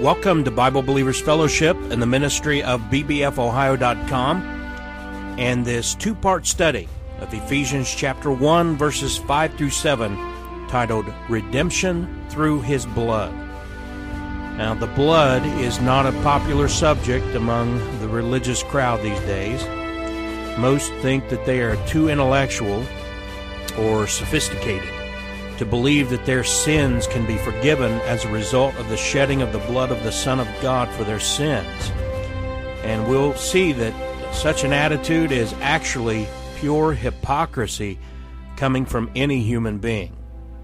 Welcome to Bible Believers Fellowship and the ministry of bbfohio.com and this two-part study of Ephesians chapter 1, verses 5 through 7, titled Redemption Through His Blood. Now, the blood is not a popular subject among the religious crowd these days. Most think that they are too intellectual or sophisticated to believe that their sins can be forgiven as a result of the shedding of the blood of the Son of God for their sins. And we'll see that such an attitude is actually pure hypocrisy coming from any human being.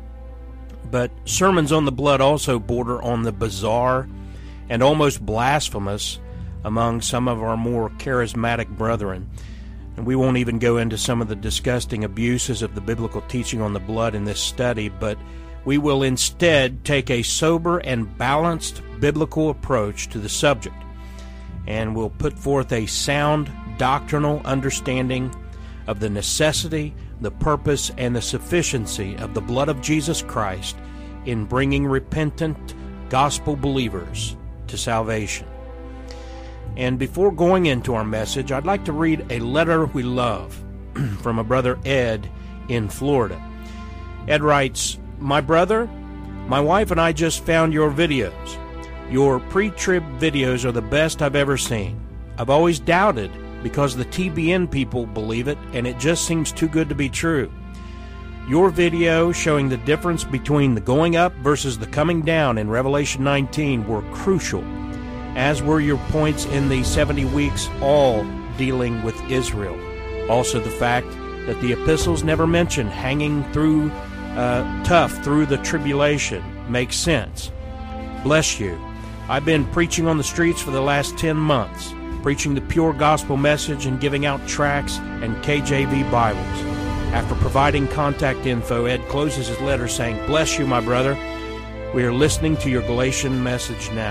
But sermons on the blood also border on the bizarre and almost blasphemous among some of our more charismatic brethren. And we won't even go into some of the disgusting abuses of the biblical teaching on the blood in this study, but we will instead take a sober and balanced biblical approach to the subject. And we'll put forth a sound doctrinal understanding of the necessity, the purpose, and the sufficiency of the blood of Jesus Christ in bringing repentant gospel believers to salvation. And before going into our message, I'd like to read a letter we love from a brother Ed in Florida. Ed writes, "My brother, my wife and I just found your videos. Your pre-trib videos are the best I've ever seen. I've always doubted because the TBN people believe it, and it just seems too good to be true. Your video showing the difference between the going up versus the coming down in Revelation 19 were crucial, as were your points in the 70 weeks, all dealing with Israel. Also the fact that the epistles never mention hanging through tough through the tribulation makes sense. Bless you. I've been preaching on the streets for the last 10 months, preaching the pure gospel message and giving out tracts and KJV Bibles." After providing contact info, Ed closes his letter saying, "Bless you, my brother. We are listening to your Galatian message now."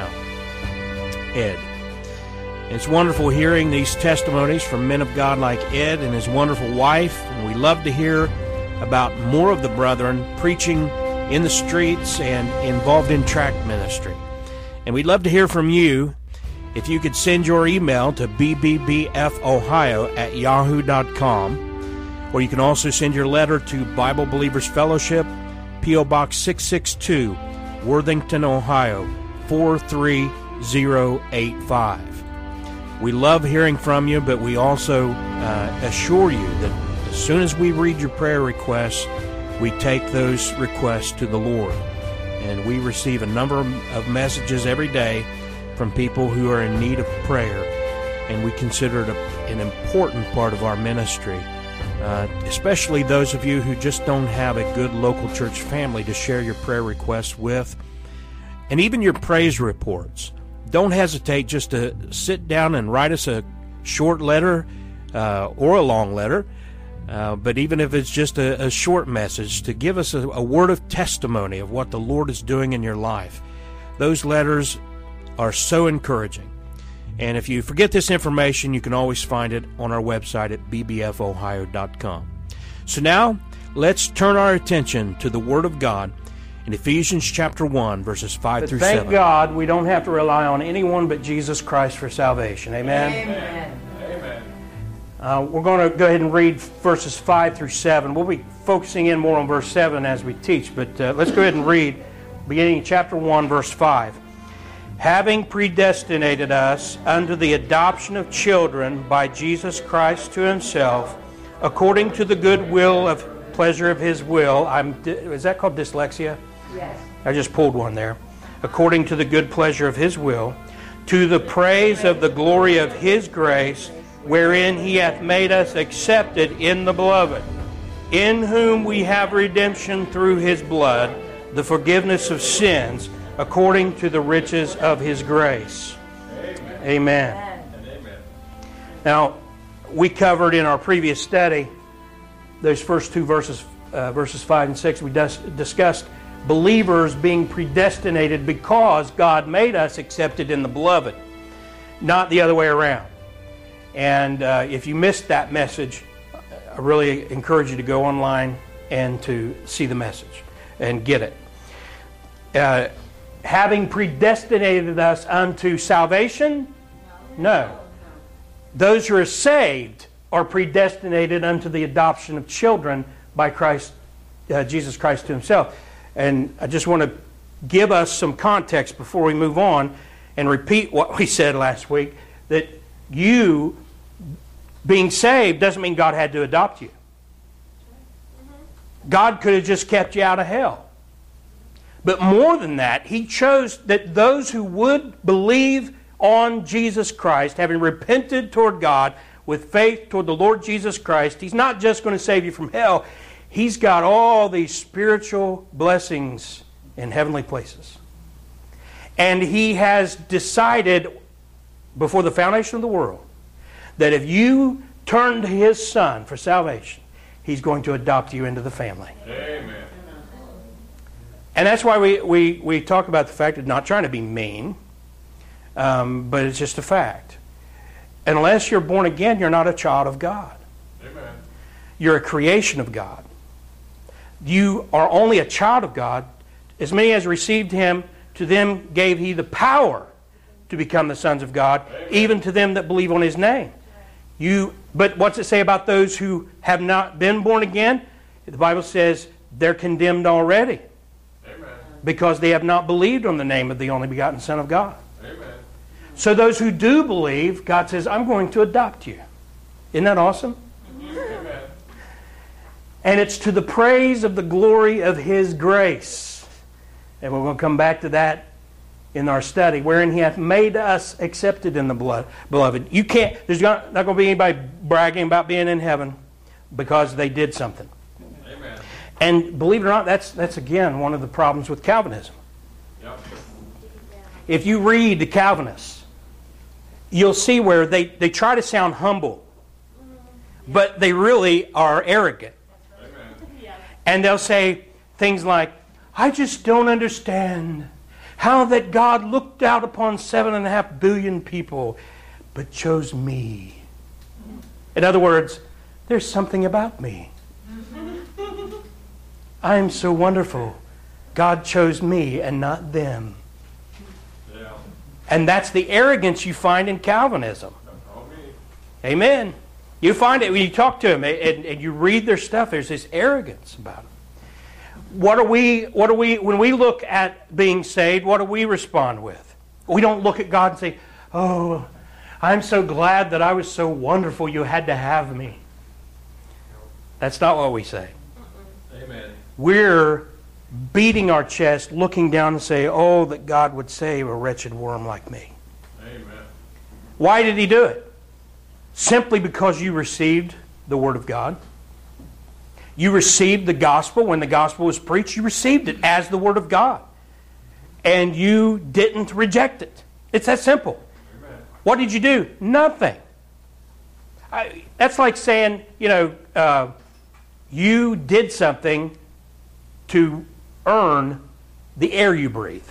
Ed. It's wonderful hearing these testimonies from men of God like Ed and his wonderful wife, and we love to hear about more of the brethren preaching in the streets and involved in tract ministry. And we'd love to hear from you. If you could send your email to bbbfohio@yahoo.com, or you can also send your letter to Bible Believers Fellowship, P.O. Box 662, Worthington, Ohio, 43085. We love hearing from you, but we also assure you that as soon as we read your prayer requests, we take those requests to the Lord. And we receive a number of messages every day from people who are in need of prayer, and we consider it an important part of our ministry, especially those of you who just don't have a good local church family to share your prayer requests with, and even your praise reports. Don't hesitate just to sit down and write us a short letter or a long letter, but even if it's just a short message, to give us a word of testimony of what the Lord is doing in your life. Those letters are so encouraging. And if you forget this information, you can always find it on our website at bbfohio.com. So now, let's turn our attention to the Word of God in Ephesians chapter 1, verses 5 through 7. Thank God we don't have to rely on anyone but Jesus Christ for salvation. Amen? Amen. We're going to go ahead and read verses 5 through 7. We'll be focusing in more on verse 7 as we teach, but let's go ahead and read beginning chapter 1, verse 5. "Having predestinated us unto the adoption of children by Jesus Christ to Himself, according to the good will of pleasure of His will." Is that called dyslexia? Yes. I just pulled one there. "According to the good pleasure of His will, to the praise of the glory of His grace, wherein He hath made us accepted in the Beloved, in whom we have redemption through His blood, the forgiveness of sins, according to the riches of His grace." Amen. Amen. Now, we covered in our previous study those first two verses, verses 5 and 6. We discussed believers being predestinated because God made us accepted in the Beloved, not the other way around. And if you missed that message, I really encourage you to go online and to see the message and get it. having predestinated us unto salvation? No. Those who are saved are predestinated unto the adoption of children by Christ, Jesus Christ to Himself. And I just want to give us some context before we move on and repeat what we said last week, that you being saved doesn't mean God had to adopt you. God could have just kept you out of hell. But more than that, He chose that those who would believe on Jesus Christ, having repented toward God with faith toward the Lord Jesus Christ, He's not just going to save you from hell. He's got all these spiritual blessings in heavenly places. And He has decided before the foundation of the world that if you turn to His Son for salvation, He's going to adopt you into the family. Amen. And that's why we talk about the fact of not trying to be mean, but it's just a fact. Unless you're born again, you're not a child of God. Amen. You're a creation of God. You are only a child of God. As many as received Him, to them gave He the power to become the sons of God, Amen. even to them that believe on His name. But what's it say about those who have not been born again? The Bible says they're condemned already. Amen. Because they have not believed on the name of the only begotten Son of God. Amen. So those who do believe, God says, I'm going to adopt you. Isn't that awesome? Amen. And it's to the praise of the glory of His grace. And we're going to come back to that in our study, wherein He hath made us accepted in the beloved. You can't, there's not going to be anybody bragging about being in heaven because they did something. Amen. And believe it or not, that's again one of the problems with Calvinism. Yep. If you read the Calvinists, you'll see where they try to sound humble, but they really are arrogant. Amen. And they'll say things like, I just don't understand how that God looked out upon 7.5 billion people, but chose me. In other words, there's something about me. I am so wonderful. God chose me and not them. Yeah. And that's the arrogance you find in Calvinism. Oh, me. Amen. You find it when you talk to them and you read their stuff, there's this arrogance about them. What are we, when we look at being saved, what do we respond with? We don't look at God and say, oh, I'm so glad that I was so wonderful you had to have me. That's not what we say. Amen. We're beating our chest, looking down and say, oh, that God would save a wretched worm like me. Amen. Why did He do it? Simply because you received the Word of God. You received the gospel. When the gospel was preached, you received it as the Word of God. And you didn't reject it. It's that simple. Amen. What did you do? Nothing. That's like saying, you did something to earn the air you breathe.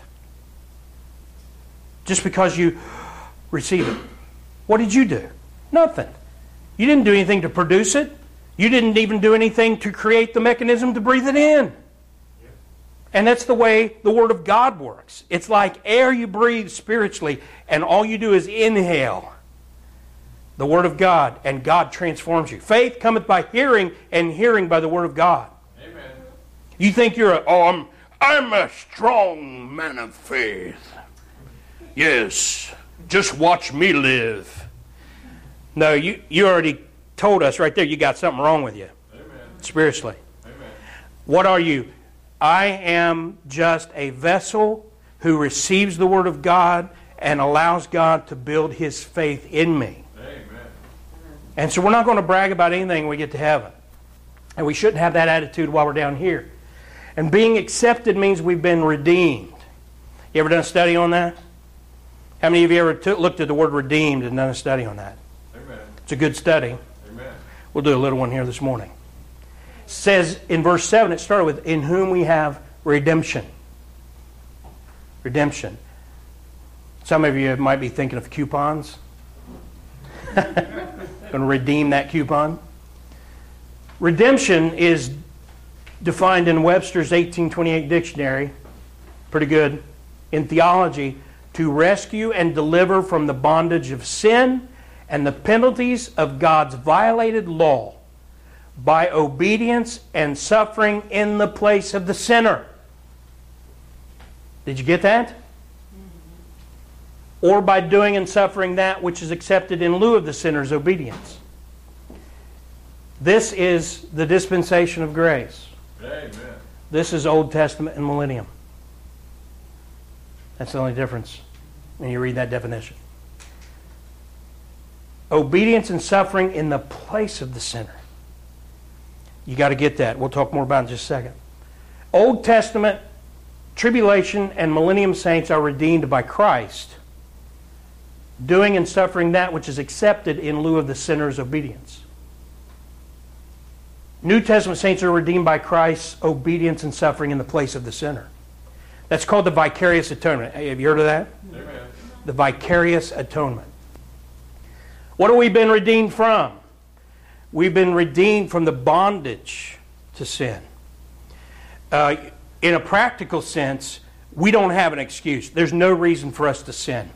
Just because you receive it. What did you do? Nothing. You didn't do anything to produce it. You didn't even do anything to create the mechanism to breathe it in. And that's the way the Word of God works. It's like air you breathe spiritually, and all you do is inhale the Word of God, and God transforms you. Faith cometh by hearing, and hearing by the Word of God. Amen. You think you're I'm a strong man of faith. Yes, just watch me live. No, you already told us right there you got something wrong with you. Amen. Spiritually. Amen. What are you? I am just a vessel who receives the Word of God and allows God to build His faith in me. Amen. And so we're not going to brag about anything when we get to heaven. And we shouldn't have that attitude while we're down here. And being accepted means we've been redeemed. You ever done a study on that? How many of you ever looked at the word redeemed and done a study on that? Amen. It's a good study. Amen. We'll do a little one here this morning. It says in verse 7, it started with, in whom we have redemption. Redemption. Some of you might be thinking of coupons. Going to redeem that coupon. Redemption is defined in Webster's 1828 dictionary. Pretty good. in theology to rescue and deliver from the bondage of sin and the penalties of God's violated law by obedience and suffering in the place of the sinner. Did you get that? Or by doing and suffering that which is accepted in lieu of the sinner's obedience. This is the dispensation of grace. Amen. This is Old Testament and millennium. That's the only difference when you read that definition. Obedience and suffering in the place of the sinner. You got to get that. We'll talk more about it in just a second. Old Testament, tribulation, and millennium saints are redeemed by Christ, doing and suffering that which is accepted in lieu of the sinner's obedience. New Testament saints are redeemed by Christ's obedience and suffering in the place of the sinner. That's called the vicarious atonement. Have you heard of that? Amen. The vicarious atonement. What have we been redeemed from? We've been redeemed from the bondage to sin. In a practical sense, we don't have an excuse. There's no reason for us to sin.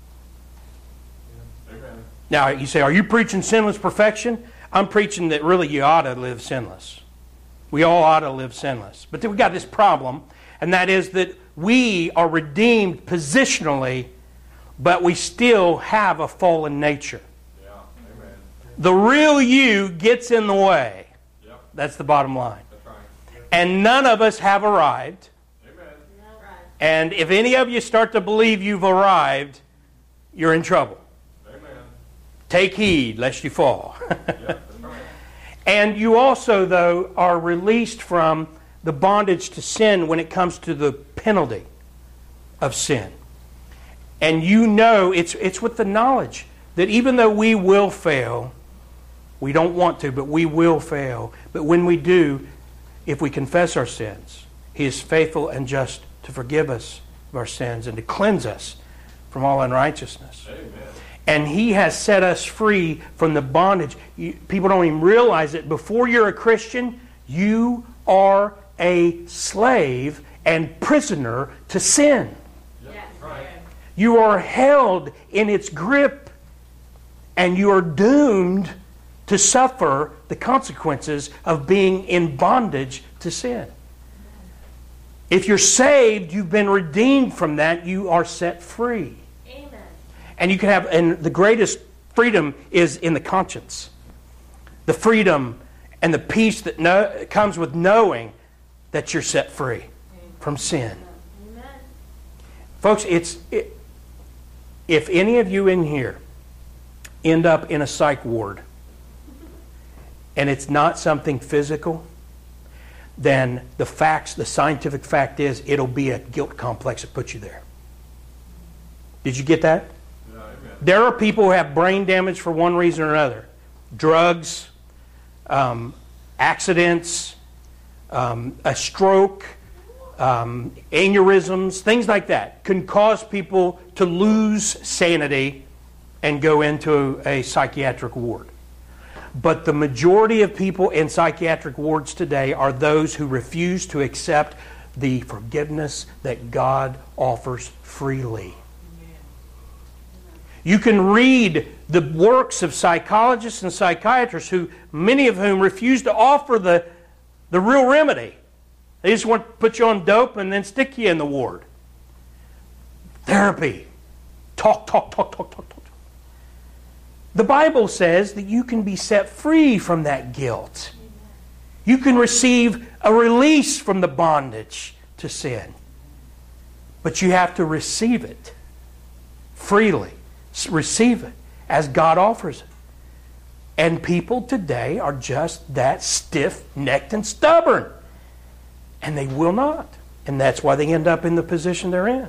Amen. Now, you say, are you preaching sinless perfection? I'm preaching that really you ought to live sinless. We all ought to live sinless. But then we got this problem, and that is that we are redeemed positionally, but we still have a fallen nature. Yeah. Amen. The real you gets in the way. Yep. That's the bottom line. That's right. And none of us have arrived. Amen. And if any of you start to believe you've arrived, you're in trouble. Amen. Take heed lest you fall. Yeah, that's right. And you also, though, are released from the bondage to sin when it comes to the penalty of sin. And you know, it's with the knowledge that even though we will fail, we don't want to, but we will fail. But when we do, if we confess our sins, He is faithful and just to forgive us of our sins and to cleanse us from all unrighteousness. Amen. And He has set us free from the bondage. People don't even realize it. Before you're a Christian, you are a slave and prisoner to sin. Yep. Right. You are held in its grip, and you are doomed to suffer the consequences of being in bondage to sin. If you're saved, you've been redeemed from that. You are set free. Amen. And you can have, and the greatest freedom is in the conscience. The freedom and the peace that comes with knowing that you're set free from sin. Amen. Folks, if any of you in here end up in a psych ward and it's not something physical, then the scientific fact is it'll be a guilt complex that puts you there. Did you get that? Yeah, amen. There are people who have brain damage for one reason or another. Drugs, accidents, a stroke, aneurysms, things like that can cause people to lose sanity and go into a psychiatric ward. But the majority of people in psychiatric wards today are those who refuse to accept the forgiveness that God offers freely. You can read the works of psychologists and psychiatrists, many of whom refuse to offer the real remedy. They just want to put you on dope and then stick you in the ward. Therapy. Talk. The Bible says that you can be set free from that guilt. You can receive a release from the bondage to sin. But you have to receive it freely. Receive it as God offers it. And people today are just that stiff-necked and stubborn. And they will not. And that's why they end up in the position they're in.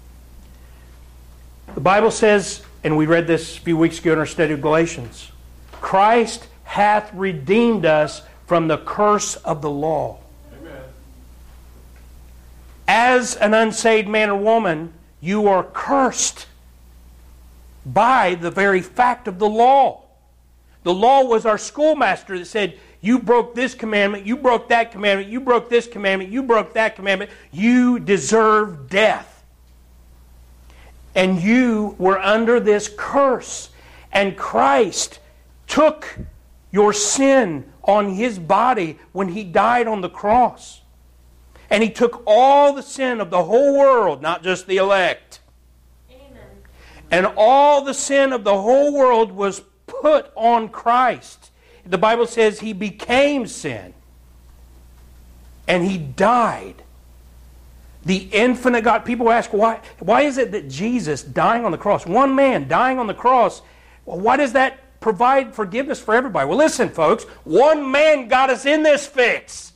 The Bible says, and we read this a few weeks ago in our study of Galatians, Christ hath redeemed us from the curse of the law. Amen. As an unsaved man or woman, you are cursed by the very fact of the law. The law was our schoolmaster that said, you broke this commandment, you broke that commandment, you broke this commandment, you broke that commandment, you deserve death. and you were under this curse. And Christ took your sin on His body when He died on the cross. And He took all the sin of the whole world, not just the elect. Amen. And all the sin of the whole world was put on Christ. The Bible says He became sin. And He died. The infinite God. People ask, why is it that Jesus dying on the cross, one man dying on the cross, well, why does that provide forgiveness for everybody? Well, listen, folks. One man got us in this fix.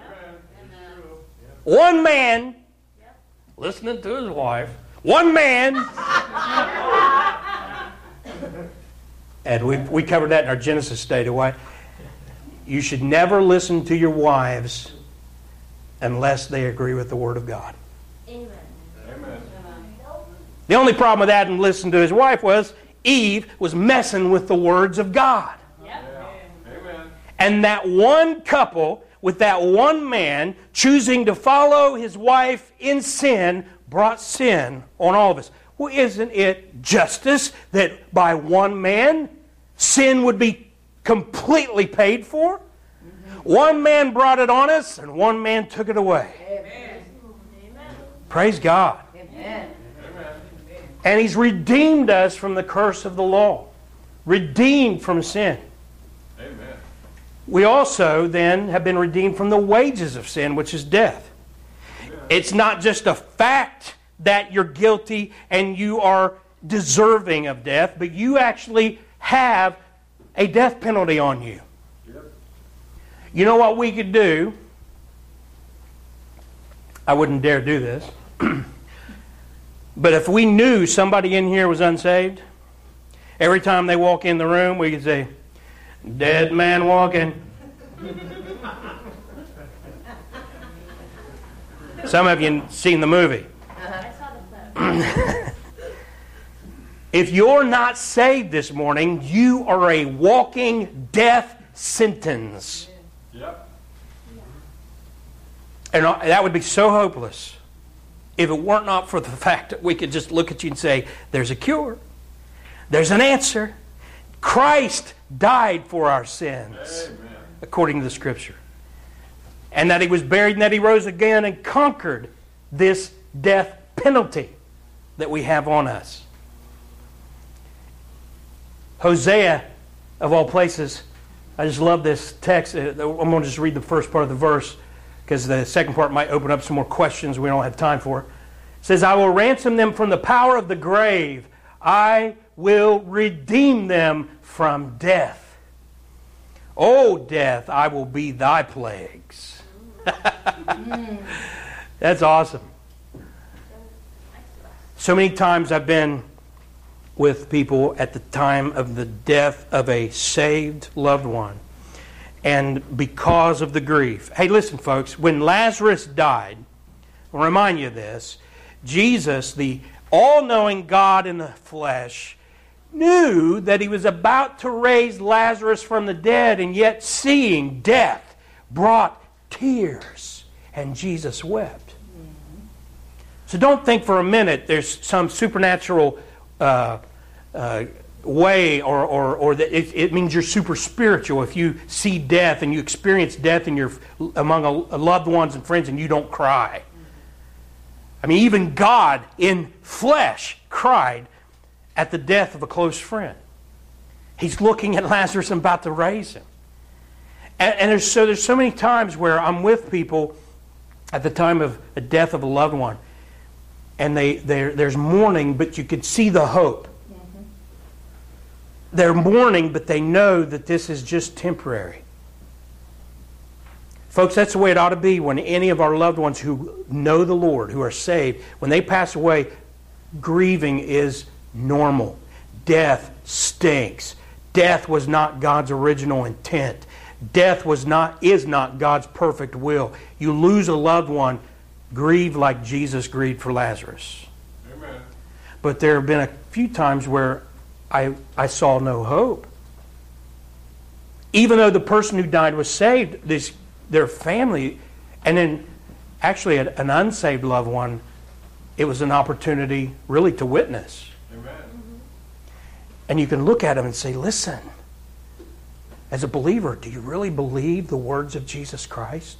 One man, listening to his wife, one man, and we covered that in our Genesis study. Why you should never listen to your wives unless they agree with the Word of God. Amen. Amen. The only problem with Adam listening to his wife was Eve was messing with the words of God. Yep. Amen. And that one couple, with that one man choosing to follow his wife in sin, brought sin on all of us. Well, isn't it justice that by one man sin would be completely paid for? One man brought it on us, and one man took it away. Amen. Praise God. Amen. And He's redeemed us from the curse of the law. Redeemed from sin. Amen. We also then have been redeemed from the wages of sin, which is death. It's not just a fact that you're guilty and you are deserving of death, but you actually have a death penalty on you. You know what we could do? I wouldn't dare do this. But if we knew somebody in here was unsaved, every time they walk in the room, we could say, "Dead man walking." Some of you have seen the movie. I saw the clip. If you're not saved this morning, you are a walking death sentence. Yep. And that would be so hopeless if it weren't not for the fact that we could just look at you and say, there's a cure. There's an answer. Christ died for our sins, Amen. according to the Scripture. And that He was buried and that He rose again and conquered this death penalty that we have on us. Hosea, of all places, I just love this text. I'm going to just read the first part of the verse because the second part might open up some more questions we don't have time for. It says, I will ransom them from the power of the grave. I will redeem them from death. O death, I will be thy plagues. That's awesome. So many times I've been with people at the time of the death of a saved loved one. And because of the grief. Hey, listen, folks. When Lazarus died, I'll remind you of this. Jesus, the all-knowing God in the flesh, knew that He was about to raise Lazarus from the dead, and yet seeing death brought tears, and Jesus wept. So don't think for a minute there's some supernatural way or that it means you're super spiritual if you see death and you experience death in among loved ones and friends and you don't cry. I mean, even God in flesh cried at the death of a close friend. He's looking at Lazarus and about to raise him. And there's so many times where I'm with people at the time of the death of a loved one, and there's mourning, but you can see the hope. They're mourning, but they know that this is just temporary. Folks, that's the way it ought to be when any of our loved ones who know the Lord, who are saved, when they pass away, grieving is normal. Death stinks. Death was not God's original intent. Death is not God's perfect will. You lose a loved one, grieve like Jesus grieved for Lazarus. Amen. But there have been a few times where I saw no hope. Even though the person who died was saved, their family, and then actually an unsaved loved one it was an opportunity really to witness. Amen. And you can look at them and say, listen, as a believer, do you really believe the words of Jesus Christ?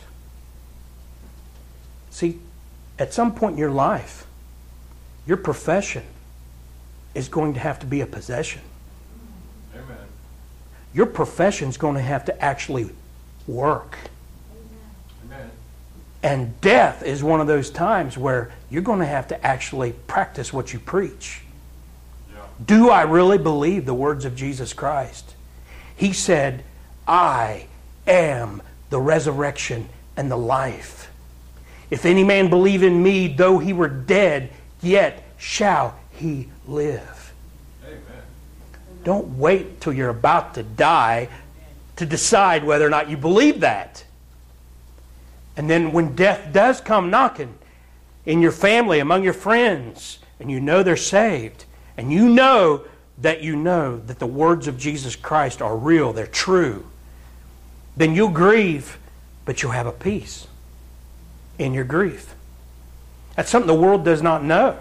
See, at some point in your life, your profession is going to have to be a possession. Amen. Your profession is going to have to actually work. Amen. And death is one of those times where you're going to have to actually practice what you preach. Yeah. Do I really believe the words of Jesus Christ? He said, I am the resurrection and the life. If any man believe in me, though he were dead, yet shall he live. Amen. Don't wait till you're about to die to decide whether or not you believe that. And then when death does come knocking in your family, among your friends, and you know they're saved, and you know that the words of Jesus Christ are real, they're true, then you'll grieve, but you'll have a peace in your grief. That's something the world does not know.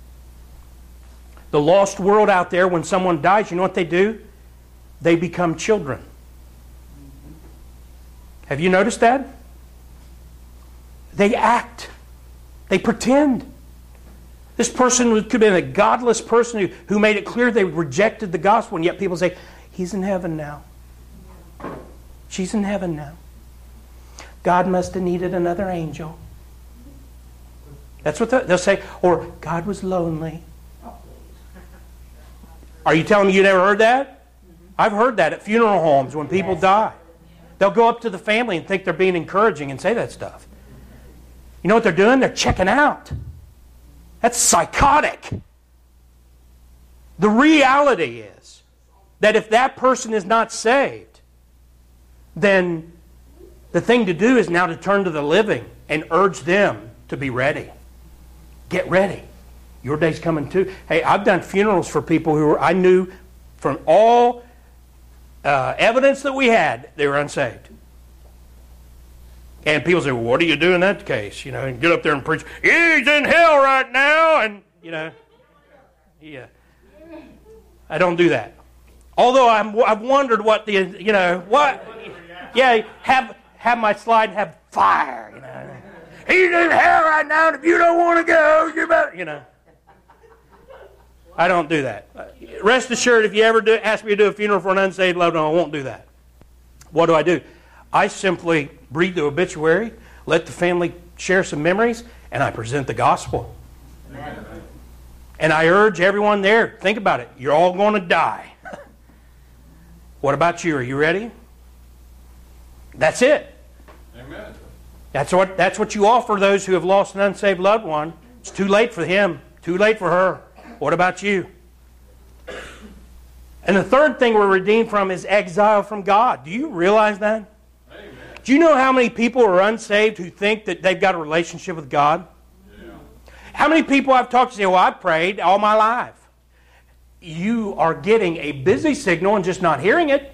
The lost world out there, when someone dies, you know what they do? They become children. Have you noticed that? They act. They pretend. This person could have been a godless person who made it clear they rejected the gospel, and yet people say, he's in heaven now. She's in heaven now. God must have needed another angel. That's what they'll say. Or God was lonely. Are you telling me you never heard that? I've heard that at funeral homes when people die. They'll go up to the family and think they're being encouraging and say that stuff. You know what they're doing? They're checking out. That's psychotic. The reality is that if that person is not saved, then the thing to do is now to turn to the living and urge them to be ready. Get ready. Your day's coming too. Hey, I've done funerals for people who I knew from all evidence that we had, they were unsaved. And people say, well, what do you do in that case? You know, and get up there and preach, he's in hell right now. And, you know, yeah. I don't do that. Although I've wondered what the, you know, what, yeah, have my slide and have fire, you know. He's in hell right now, and if you don't want to go, you better, you know. I don't do that. Rest assured, if you ever ask me to do a funeral for an unsaved loved one, I won't do that. What do? I simply read the obituary, let the family share some memories, and I present the gospel. Amen. And I urge everyone there, think about it. You're all going to die. What about you? Are you ready? That's it. Amen. That's what you offer those who have lost an unsaved loved one. It's too late for him, too late for her. What about you? And the third thing we're redeemed from is exile from God. Do you realize that? Amen. Do you know how many people are unsaved who think that they've got a relationship with God? Yeah. How many people I've talked to say, well, I've prayed all my life. You are getting a busy signal and just not hearing it.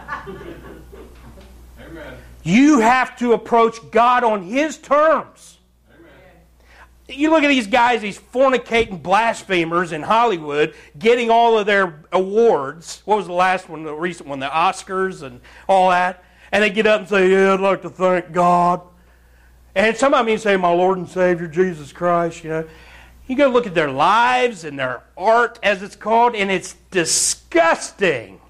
Amen. You have to approach God on His terms. Amen. You look at these guys, these fornicating blasphemers in Hollywood, getting all of their awards. What was the last one, the recent one, the Oscars and all that? And they get up and say, yeah, I'd like to thank God. And some of them even say, my Lord and Savior, Jesus Christ, you know. You go look at their lives and their art, as it's called, and it's disgusting.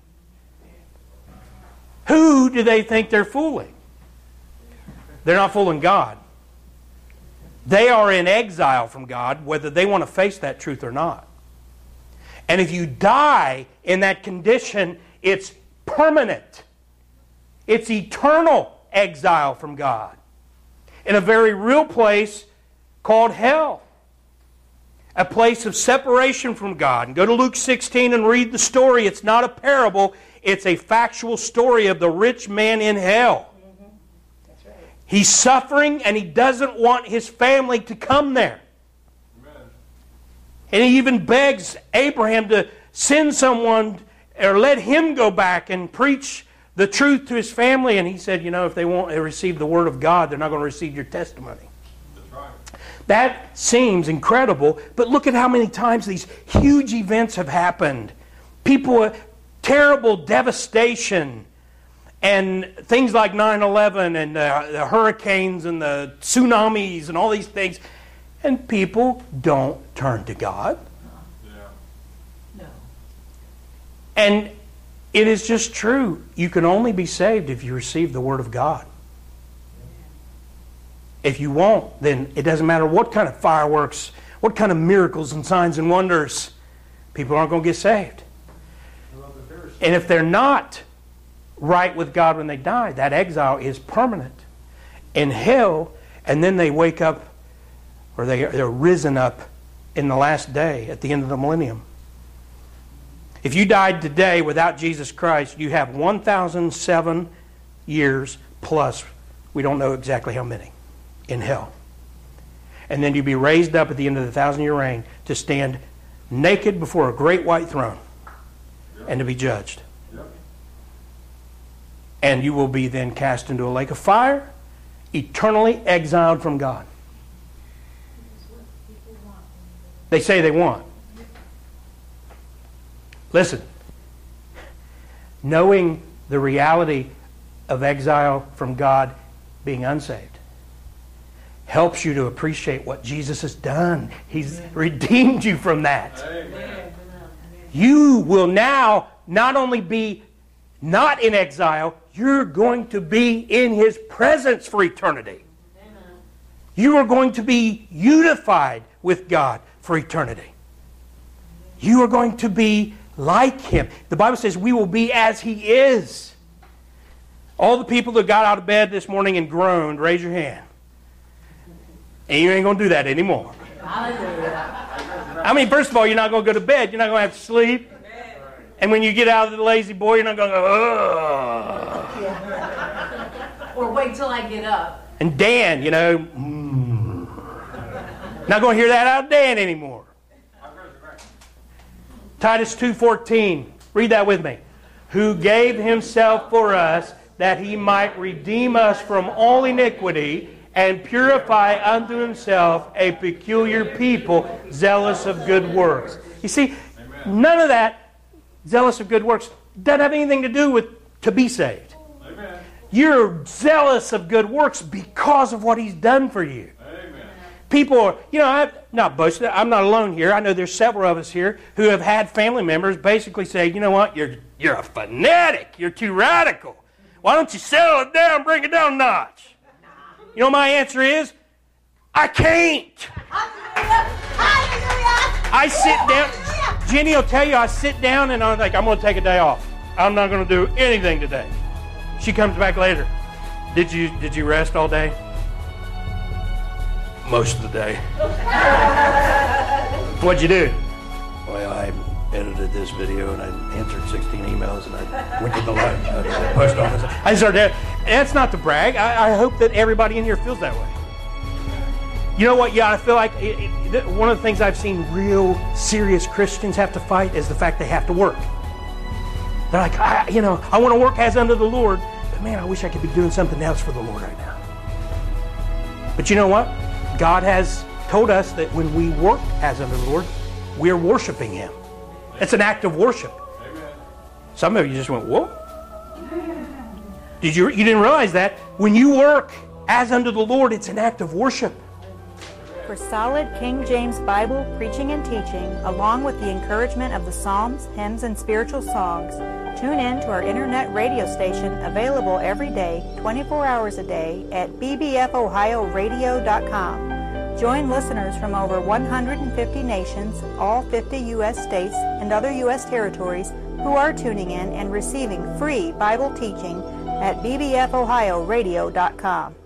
Who do they think they're fooling? They're not fooling God. They are in exile from God, whether they want to face that truth or not. And if you die in that condition, it's permanent. It's eternal exile from God. In a very real place called hell. A place of separation from God. And go to Luke 16 and read the story. It's not a parable. It's a factual story of the rich man in hell. That's right. He's suffering and he doesn't want his family to come there. Amen. And he even begs Abraham to send someone or let him go back and preach the truth to his family. And he said, you know, if they won't receive the word of God, they're not going to receive your testimony. That's right. That seems incredible, but look at how many times these huge events have happened. People, terrible devastation, and things like 9/11 and the hurricanes and the tsunamis and all these things. And people don't turn to God. Yeah. No. And it is just true. You can only be saved if you receive the Word of God. If you won't, then it doesn't matter what kind of fireworks, what kind of miracles and signs and wonders, people aren't going to get saved. And if they're not right with God when they die, that exile is permanent in hell, and then they wake up, or they're risen up in the last day at the end of the millennium. If you died today without Jesus Christ, you have 1,007 years plus, we don't know exactly how many, in hell. And then you'd be raised up at the end of the 1,000-year reign to stand naked before a great white throne and to be judged. Yep. And you will be then cast into a lake of fire, eternally exiled from God. They say they want. Listen, knowing the reality of exile from God, being unsaved, helps you to appreciate what Jesus has done. He's redeemed you from that. Amen. You will now not only be not in exile, you're going to be in His presence for eternity. You are going to be unified with God for eternity. You are going to be like Him. The Bible says we will be as He is. All the people that got out of bed this morning and groaned, raise your hand. And you ain't going to do that anymore. I mean, first of all, you're not going to go to bed. You're not going to have to sleep. And when you get out of the lazy boy, you're not going to go, ugh. Or wait till I get up. And Dan, not going to hear that out of Dan anymore. Titus 2:14. Read that with me. Who gave Himself for us that He might redeem us from all iniquity and purify unto Himself a peculiar people, zealous of good works. You see, none of that, zealous of good works, doesn't have anything to do with to be saved. Amen. You're zealous of good works because of what He's done for you. Amen. People are, I'm not boasting. I'm not alone here. I know there's several of us here who have had family members basically say, you know what, you're a fanatic. You're too radical. Why don't you settle it down, bring it down a notch? You know my answer is, I can't. I sit down. Jenny will tell you, I sit down and I'm like, I'm going to take a day off. I'm not going to do anything today. She comes back later. Did you rest all day? Most of the day. What'd you do? Well, I edited this video and I answered 16 emails and I went to the live post office. I started. That's not to brag. I hope that everybody in here feels that way. You know what? Yeah, I feel like one of the things I've seen real serious Christians have to fight is the fact they have to work. They're like, I want to work as unto the Lord, but man, I wish I could be doing something else for the Lord right now. But you know what? God has told us that when we work as unto the Lord, we're worshiping Him. It's an act of worship. Amen. Some of you just went, whoa. You didn't realize that? When you work as unto the Lord, it's an act of worship. For solid King James Bible preaching and teaching, along with the encouragement of the Psalms, hymns, and spiritual songs, tune in to our internet radio station available every day, 24 hours a day at bbfohioradio.com. Join listeners from over 150 nations, all 50 U.S. states, and other U.S. territories who are tuning in and receiving free Bible teaching at bbfohioradio.com.